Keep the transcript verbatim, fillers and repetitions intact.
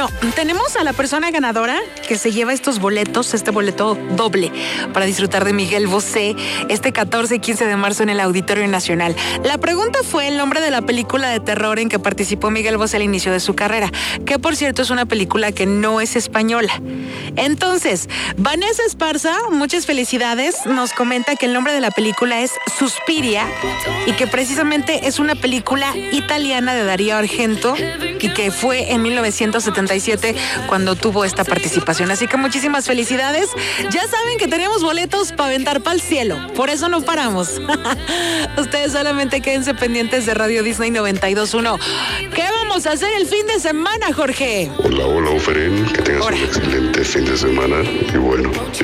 Bueno, tenemos a la persona ganadora que se lleva estos boletos, este boleto doble para disfrutar de Miguel Bosé este catorce y quince de marzo en el Auditorio Nacional. La pregunta fue el nombre de la película de terror en que participó Miguel Bosé al inicio de su carrera, que por cierto es una película que no es española. Entonces, Vanessa Esparza, muchas felicidades, nos comenta que el nombre de la película es Suspiria y que precisamente es una película italiana de Darío Argento y que fue en mil novecientos setenta y siete cuando tuvo esta participación. Así que muchísimas felicidades. Ya saben que tenemos boletos para aventar para el cielo. Por eso no paramos. Ustedes solamente quédense pendientes de Radio Disney noventa y dos punto uno. ¿Qué vamos a hacer el fin de semana, Jorge? Hola, hola, Oferén. Que tengas Hola. un excelente fin de semana. Y bueno, yo